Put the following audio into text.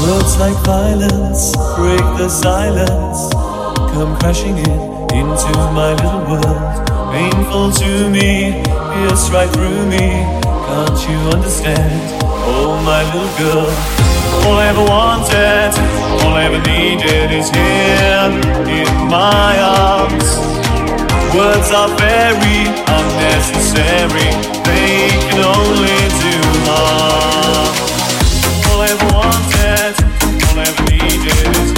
Words like violence break the silence, come crashing into my little world. Painful to me, pierce right through me. Can't you understand? Oh, my little girl. All I ever wanted, all I ever needed is here in my arms. Words are very unnecessary, they can only do harm. All I ever wanted, all I ever needed is